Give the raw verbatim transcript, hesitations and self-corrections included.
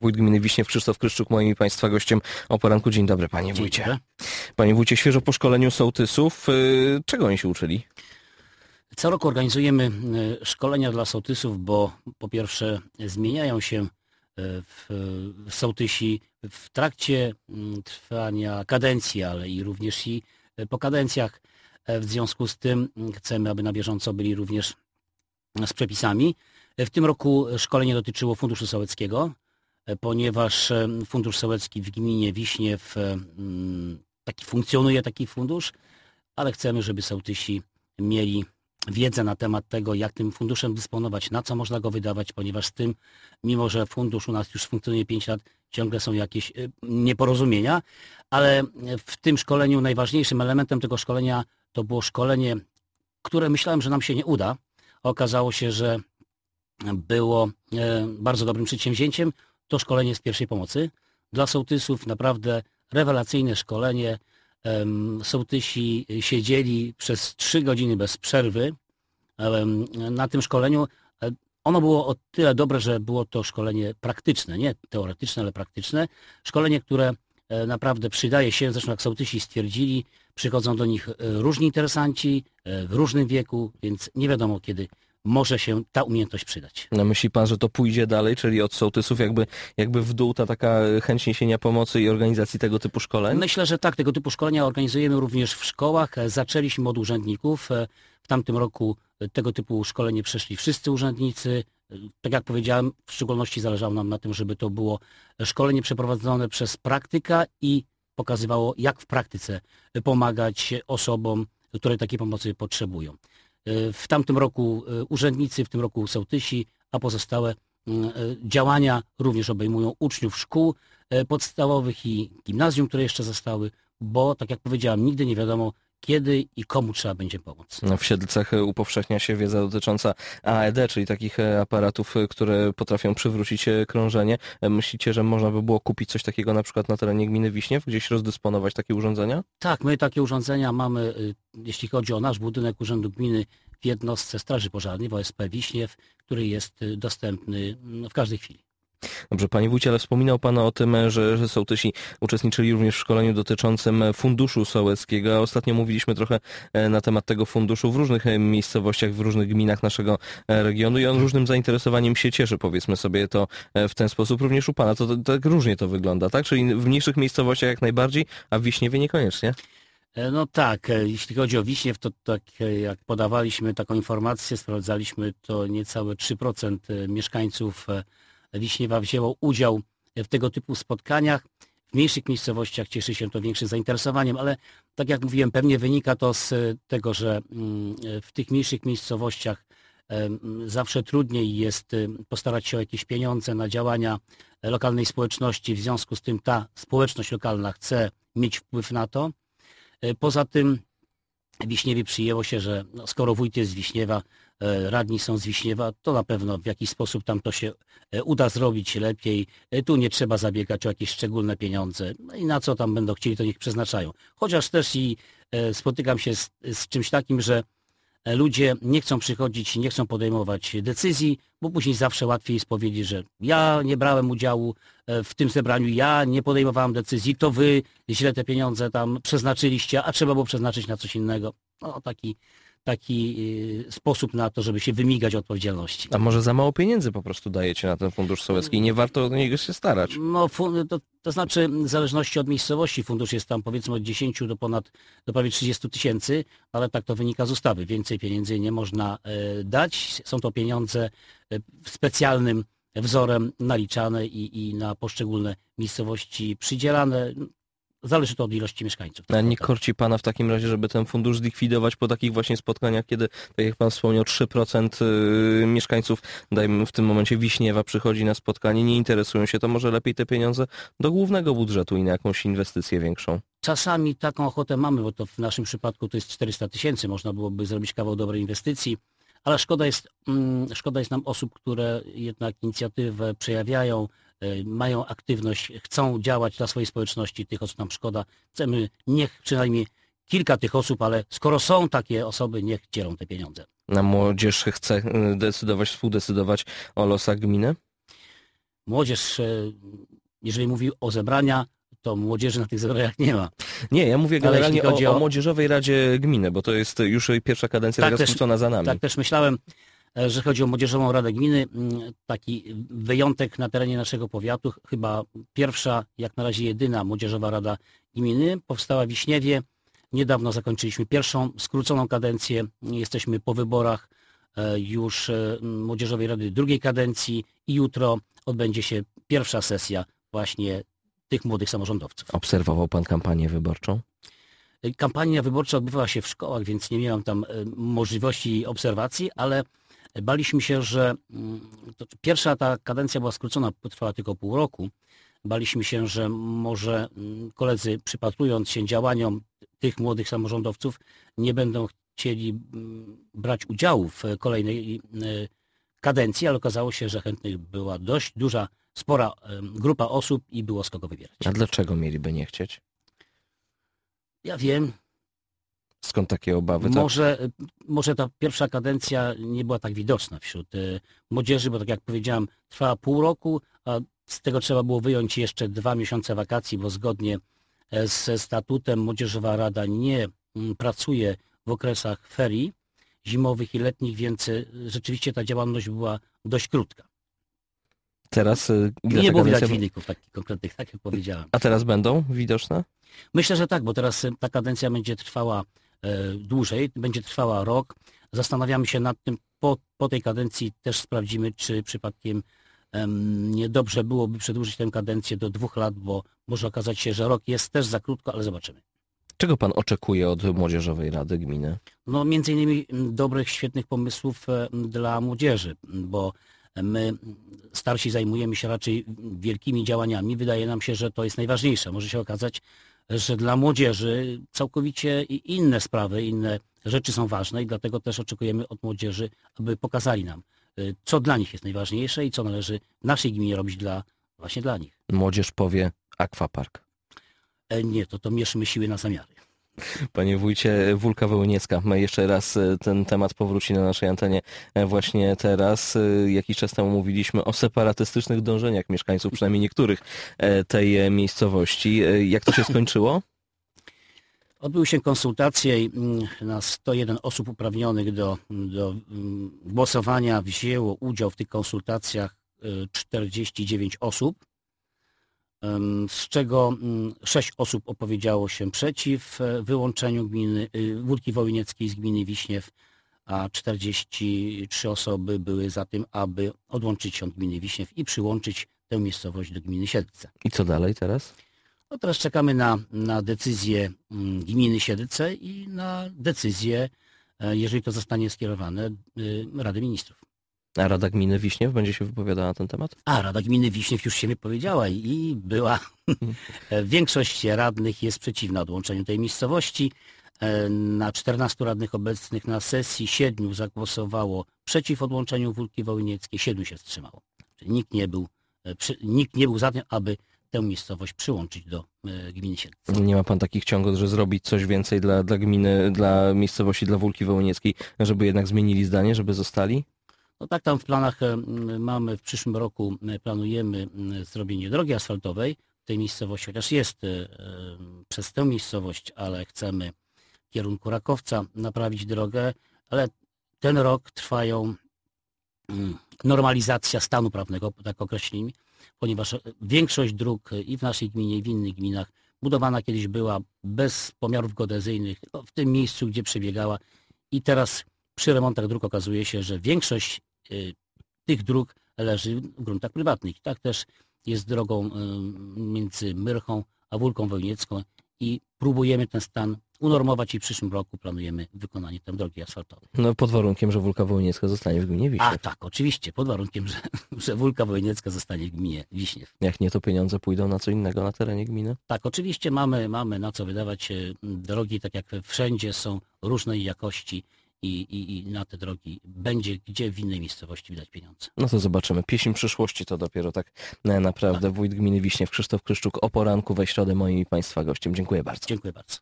Wójt gminy Wiśniew Krzysztof Kryszczuk, moim i państwa gościem o poranku. Dzień dobry, panie wójcie. Panie wójcie, świeżo po szkoleniu sołtysów. Czego oni się uczyli? Co roku organizujemy szkolenia dla sołtysów, bo po pierwsze zmieniają się w sołtysi w trakcie trwania kadencji, ale i również i po kadencjach. W związku z tym chcemy, aby na bieżąco byli również z przepisami. W tym roku szkolenie dotyczyło Funduszu Sołeckiego, ponieważ Fundusz Sołecki w gminie Wiśniew taki funkcjonuje, taki fundusz, ale chcemy, żeby sołtysi mieli wiedzę na temat tego, jak tym funduszem dysponować, na co można go wydawać, ponieważ z tym, mimo że fundusz u nas już funkcjonuje pięć lat, ciągle są jakieś nieporozumienia, ale w tym szkoleniu najważniejszym elementem tego szkolenia to było szkolenie, które myślałem, że nam się nie uda. Okazało się, że było bardzo dobrym przedsięwzięciem. To szkolenie z pierwszej pomocy. Dla sołtysów naprawdę rewelacyjne szkolenie. Sołtysi siedzieli przez trzy godziny bez przerwy na tym szkoleniu. Ono było o tyle dobre, że było to szkolenie praktyczne, nie teoretyczne, ale praktyczne. Szkolenie, które naprawdę przydaje się, zresztą jak sołtysi stwierdzili, przychodzą do nich różni interesanci w różnym wieku, więc nie wiadomo kiedy może się ta umiejętność przydać. No myśli pan, że to pójdzie dalej, czyli od sołtysów jakby, jakby w dół ta taka chęć niesienia pomocy i organizacji tego typu szkoleń? Myślę, że tak. Tego typu szkolenia organizujemy również w szkołach. Zaczęliśmy od urzędników. W tamtym roku tego typu szkolenie przeszli wszyscy urzędnicy. Tak jak powiedziałem, w szczególności zależało nam na tym, żeby to było szkolenie przeprowadzone przez praktyka i pokazywało, jak w praktyce pomagać osobom, które takiej pomocy potrzebują. W tamtym roku urzędnicy, w tym roku sołtysi, a pozostałe działania również obejmują uczniów szkół podstawowych i gimnazjum, które jeszcze zostały, bo tak jak powiedziałem, nigdy nie wiadomo, kiedy i komu trzeba będzie pomóc. W Siedlcach upowszechnia się wiedza dotycząca A E D, czyli takich aparatów, które potrafią przywrócić krążenie. Myślicie, że można by było kupić coś takiego na przykład na terenie gminy Wiśniew, gdzieś rozdysponować takie urządzenia? Tak, my takie urządzenia mamy, jeśli chodzi o nasz budynek Urzędu Gminy w jednostce Straży Pożarnej w O S P Wiśniew, który jest dostępny w każdej chwili. Dobrze, panie wójcie, ale wspominał pan o tym, że, że sołtysi uczestniczyli również w szkoleniu dotyczącym Funduszu Sołeckiego. Ostatnio mówiliśmy trochę na temat tego funduszu w różnych miejscowościach, w różnych gminach naszego regionu i on różnym zainteresowaniem się cieszy, powiedzmy sobie to w ten sposób. Również u pana to, to tak różnie to wygląda, tak? Czyli w mniejszych miejscowościach jak najbardziej, a w Wiśniewie niekoniecznie? No tak, jeśli chodzi o Wiśniew, to tak jak podawaliśmy taką informację, sprawdzaliśmy, to niecałe trzy procent mieszkańców Wiśniewa wzięło udział w tego typu spotkaniach. W mniejszych miejscowościach cieszy się to większym zainteresowaniem, ale tak jak mówiłem, pewnie wynika to z tego, że w tych mniejszych miejscowościach zawsze trudniej jest postarać się o jakieś pieniądze na działania lokalnej społeczności. W związku z tym ta społeczność lokalna chce mieć wpływ na to. Poza tym w Wiśniewie przyjęło się, że no, skoro wójt jest z Wiśniewa, radni są z Wiśniewa, to na pewno w jakiś sposób tam to się uda zrobić lepiej. Tu nie trzeba zabiegać o jakieś szczególne pieniądze. No i na co tam będą chcieli, to niech przeznaczają. Chociaż też i spotykam się z, z czymś takim, że ludzie nie chcą przychodzić, nie chcą podejmować decyzji, bo później zawsze łatwiej jest powiedzieć, że ja nie brałem udziału w tym zebraniu, ja nie podejmowałem decyzji, to wy źle te pieniądze tam przeznaczyliście, a trzeba było przeznaczyć na coś innego. No taki, taki sposób na to, żeby się wymigać od odpowiedzialności. A może za mało pieniędzy po prostu dajecie na ten Fundusz Sołecki i nie warto o niego się starać? No to, to znaczy w zależności od miejscowości fundusz jest tam powiedzmy od dziesięciu do ponad do prawie trzydziestu tysięcy, ale tak to wynika z ustawy. Więcej pieniędzy nie można dać. Są to pieniądze specjalnym wzorem naliczane i, i na poszczególne miejscowości przydzielane. Zależy to od ilości mieszkańców. A nie korci pana w takim razie, żeby ten fundusz zlikwidować po takich właśnie spotkaniach, kiedy, tak jak pan wspomniał, trzy procent mieszkańców, dajmy w tym momencie Wiśniewa, przychodzi na spotkanie, nie interesują się, to może lepiej te pieniądze do głównego budżetu i na jakąś inwestycję większą? Czasami taką ochotę mamy, bo to w naszym przypadku to jest czterysta tysięcy, można byłoby zrobić kawał dobrej inwestycji, ale szkoda jest, mm, szkoda jest nam osób, które jednak inicjatywę przejawiają, mają aktywność, chcą działać dla swojej społeczności, tych osób nam szkoda. Chcemy, niech przynajmniej kilka tych osób, ale skoro są takie osoby, niech dzielą te pieniądze. A młodzież chce decydować, współdecydować o losach gminy? młodzież, e, jeżeli mówi o zebrania, to młodzieży na tych zebraniach nie ma. Nie, ja mówię generalnie o, o... o Młodzieżowej Radzie Gminy, bo to jest już pierwsza kadencja, tak taka skrócona za nami. Tak też myślałem, że chodzi o Młodzieżową Radę Gminy. Taki wyjątek na terenie naszego powiatu, chyba pierwsza, jak na razie jedyna Młodzieżowa Rada Gminy, powstała w Wiśniewie. Niedawno zakończyliśmy pierwszą skróconą kadencję. Jesteśmy po wyborach już Młodzieżowej Rady drugiej kadencji i jutro odbędzie się pierwsza sesja właśnie tych młodych samorządowców. Obserwował pan kampanię wyborczą? Kampania wyborcza odbywała się w szkołach, więc nie miałem tam możliwości obserwacji, ale baliśmy się, że to pierwsza ta kadencja była skrócona, trwała tylko pół roku. Baliśmy się, że może koledzy, przypatrując się działaniom tych młodych samorządowców, nie będą chcieli brać udziału w kolejnej kadencji, ale okazało się, że chętnych była dość duża, spora grupa osób i było z kogo wybierać. A dlaczego mieliby nie chcieć? Ja wiem. Skąd takie obawy? Może, może ta pierwsza kadencja nie była tak widoczna wśród młodzieży, bo tak jak powiedziałem, trwała pół roku, a z tego trzeba było wyjąć jeszcze dwa miesiące wakacji, bo zgodnie ze statutem Młodzieżowa Rada nie pracuje w okresach ferii zimowych i letnich, więc rzeczywiście ta działalność była dość krótka. Teraz ile nie było widać kadencja... wyników takich konkretnych, tak jak powiedziałem. A teraz będą widoczne? Myślę, że tak, bo teraz ta kadencja będzie trwała e, dłużej, będzie trwała rok. Zastanawiamy się nad tym, po, po tej kadencji też sprawdzimy, czy przypadkiem em, nie dobrze byłoby przedłużyć tę kadencję do dwóch lat, bo może okazać się, że rok jest też za krótko, ale zobaczymy. Czego pan oczekuje od Młodzieżowej Rady Gminy? No między innymi dobrych, świetnych pomysłów dla młodzieży, bo my starsi zajmujemy się raczej wielkimi działaniami. Wydaje nam się, że to jest najważniejsze. Może się okazać, że dla młodzieży całkowicie inne sprawy, inne rzeczy są ważne i dlatego też oczekujemy od młodzieży, aby pokazali nam, co dla nich jest najważniejsze i co należy w naszej gminie robić dla, właśnie dla nich. Młodzież powie akwapark. Nie, to to mierzmy siły na zamiary. Panie wójcie, Wólka Wołyniecka, jeszcze raz ten temat powróci na naszej antenie właśnie teraz. Jakiś czas temu mówiliśmy o separatystycznych dążeniach mieszkańców, przynajmniej niektórych, tej miejscowości. Jak to się skończyło? Odbyły się konsultacje i na sto jeden osób uprawnionych do, do głosowania wzięło udział w tych konsultacjach czterdzieści dziewięć osób, z czego sześć osób opowiedziało się przeciw wyłączeniu gminy Wólki Wołynieckiej z gminy Wiśniew, a czterdzieści trzy osoby były za tym, aby odłączyć się od gminy Wiśniew i przyłączyć tę miejscowość do gminy Siedlce. I co dalej teraz? No teraz czekamy na, na decyzję gminy Siedlce i na decyzję, jeżeli to zostanie skierowane, Rady Ministrów. A Rada Gminy Wiśniew będzie się wypowiadała na ten temat? A, Rada Gminy Wiśniew już się wypowiedziała i była. Większość radnych jest przeciwna odłączeniu tej miejscowości. Na czternastu radnych obecnych na sesji siedmiu zagłosowało przeciw odłączeniu Wólki Wołynieckiej, siedmiu się wstrzymało. Czyli nikt nie był, nikt nie był za tym, aby tę miejscowość przyłączyć do gminy Siedlce. Nie ma pan takich ciągot, że zrobić coś więcej dla, dla gminy, dla miejscowości, dla Wólki Wołynieckiej, żeby jednak zmienili zdanie, żeby zostali? No tak, tam w planach mamy, w przyszłym roku planujemy zrobienie drogi asfaltowej w tej miejscowości, chociaż jest przez tę miejscowość, ale chcemy w kierunku Rakowca naprawić drogę, ale ten rok trwają normalizacja stanu prawnego, tak określimy, ponieważ większość dróg i w naszej gminie, i w innych gminach budowana kiedyś była bez pomiarów geodezyjnych, w tym miejscu, gdzie przebiegała i teraz przy remontach dróg okazuje się, że większość tych dróg leży w gruntach prywatnych. Tak też jest drogą między Myrchą a Wólką Wołyniecką i próbujemy ten stan unormować i w przyszłym roku planujemy wykonanie tej drogi asfaltowej. No pod warunkiem, że Wólka Wołyniecka zostanie w gminie Wiśniew. A tak, oczywiście, pod warunkiem, że, że Wólka Wołyniecka zostanie w gminie Wiśniew. Jak nie, to pieniądze pójdą na co innego na terenie gminy? Tak, oczywiście mamy, mamy na co wydawać. Drogi, tak jak wszędzie, są różnej jakości. I, i, I na te drogi będzie, gdzie w innej miejscowości widać pieniądze. No to zobaczymy. Pieśń przyszłości to dopiero tak naprawdę. Tak. Wójt gminy Wiśniew Krzysztof Kryszczuk o poranku we środę moim i Państwa gościem. Dziękuję bardzo. Dziękuję bardzo.